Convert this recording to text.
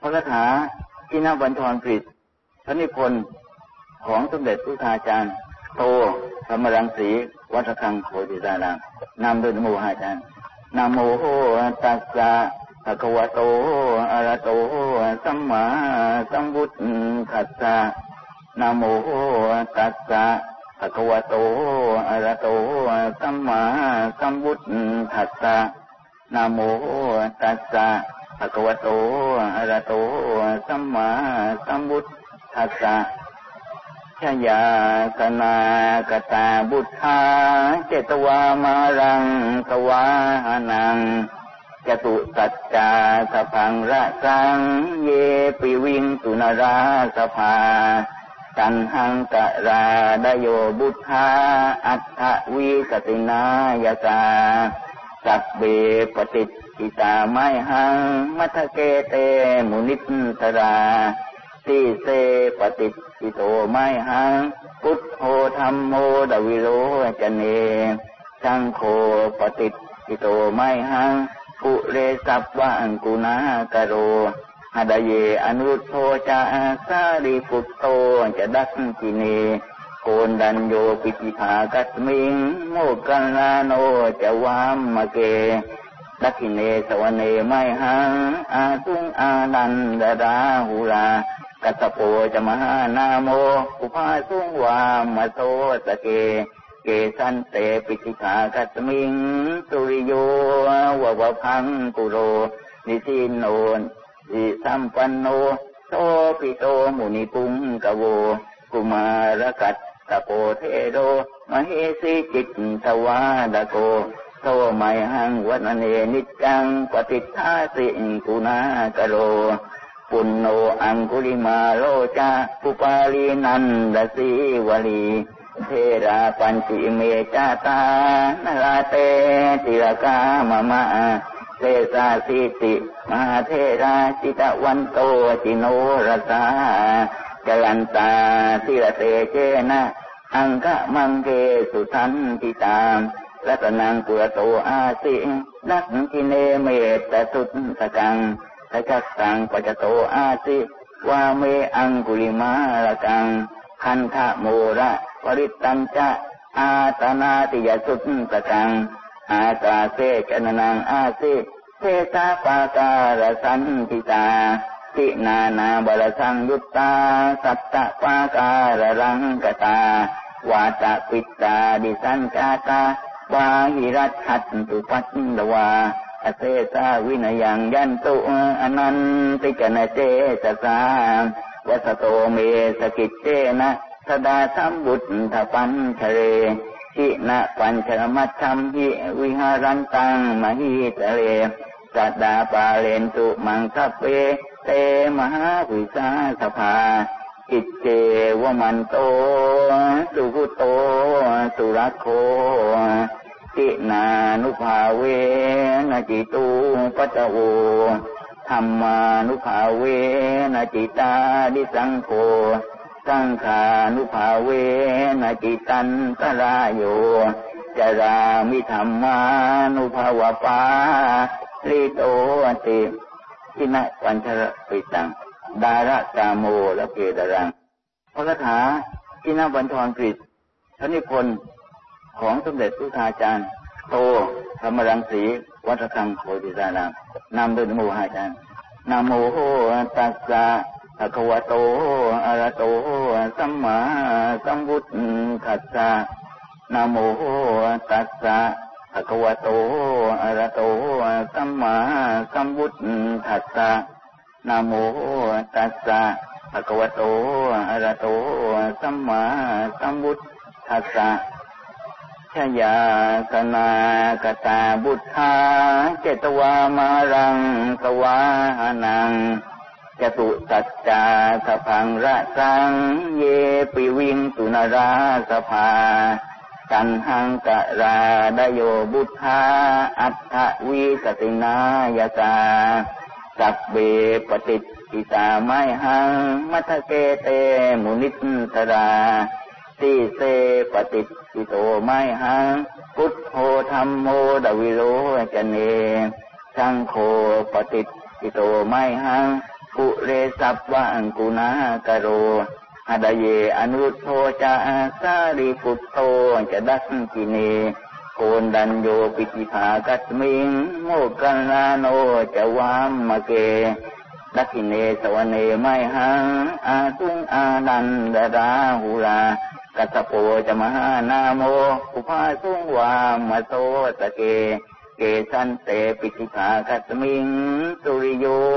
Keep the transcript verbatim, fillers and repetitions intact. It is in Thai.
พระคาถาชินบัญชรกฤษพระนิพนธ์ของสมเด็จพุทธาจารย์โตธรรมรังสีวัดระฆังโคติตารามนำโดยนโมหะอาจารย์นะโมตัสสะภะคะวะโตอะระหะโตสัมมาสัมพุทธัสสะนะโมตัสสะภะคะวะโตอะระหะโตสัมมาสัมพุทธัสสะนะโมตัสสะภะคะวะโตอะระหะโตสัมมาสัมพุทธัสสะชยาสนากตาบุทธาเจตวามารังสวาหานังจตุสัจจาสพังระสังเยปิวิงสุนราสภาตันหังกะราดโยบุทธาอัฏฐวิกตินายกาสัพเบปฏิทิตาไมหังมัทเกเตมุนิตราติเสปฏิทิโตไมหังพุทโธธัมโมดวิโรจเนสังโฆปฏิทิโตไมหังกุเรสัพวังกุณากโรหดเยอนุโทจาสาริปุตโตจะดักกิเนโกนดันโยปิติภากัสมิงโมกัลลาโนจะวามมะเกดักขิเนสวเนไมหังอาตุงอานันดาราหุรากัสสโปจะมหานาโมอุปาสุงวามโตสเกเกสันเตปิติภากัสมิงสุริโยวะวะพังกุโรนิสินโนดิสัมปันโนโสปิโตมุนิปุงกโวกุมารกัตตะโปเทโรมเหสีจิตตวาดโกโสไมหังวันเนนิจังปฏิทาสิกุณากโรปุณโนอังคุลิมาโลจาปุปาลีนันดสีวลีเทราปัญจิเมจาตานราเตติรกามะมะเตสาสิติมหาเทราจิตวันโตจิโนรสาจลันตาสิรเตเจนะอังคะมังเกสุทันติตามรัตนังปุระโตอาสินักกิเนเมตสุตสกังทัจสังปัจโตอาสิวาเมอังกุลิมาลกังคันธะโมระปริตัญจะอาตนาติยสุตสกังอาตาเสจนนังอาสิเทสาปาการสันติตาตินานาบาลสังยุตตาสัตตะปาการรังกตาวาตะปิตตาดิสัญจาตาวาหิรัตถัตตุปัตตวาอเสสาวินยังยันตุอนันติกนเจสสาวัสโตเมสกิจเจนะสดาสัมบุตถปัญชเรชินะปัญชมัตถัมหิวิหารันตังมหิตะเลสัตดาปาเลนตุมังคัพเปเตมหาวิสาสภากิจเจวมันโตสุขุโตสุรักโขตินานุภาเวนะจิตุปัจโวธรรมานุภาเวนะจิตาดิสังโฆสังขานุภาเวนะจิตันตรายโยจารามิธรรมานุภาวปาลิโตติทินะปัญชรปิตังดาระกาโมละเกดรังพระคาถาชินบัญชรกฤษพระนิพนธ์ของสมเด็จพุทธาจารย์โตธรรมรังสีวัดระฆังโคติตารามนำโดยนโมหะอาจารย์นะโมตัสสะภะคะวะโตอะระหะโตสัมมาสัมพุทธัสสะนะโมตัสสะภะคะวะโตอะระหะโตสัมมาสัมพุทธัสสะนะโมตัสสะภะคะวะโตอะระหะโตสัมมาสัมพุทธัสสะชยาสนากตาบุทธาเจตวามารังสวาหานังจตุสัจจาสพังระสังเยปิวิงสุนราสภาตันหังกะราดโยบุทธาอัฏฐวิกตินายกาสัพเบปฏิทิตาไมหังมัทเกเตมุนิตราติเสปฏิทิโตไมหังพุทโธธัมโมดวิโรจเนสังโฆปฏิทิโตไมหังปุเรสัพวะอังกุณากโรหดเยอนุโทจาสาริปุตโตจะดัสกิเนโกนดันโยปิจิภากัสมิงโมกัลลาโนจะวามมะเกดักขิเนสวเนไมหังอาตุงอานันดาราหุลากัสโปจะมหานาโมอุปาสุงวามโสตะเกเกสันเตปิจิภากัสมิงสุริโย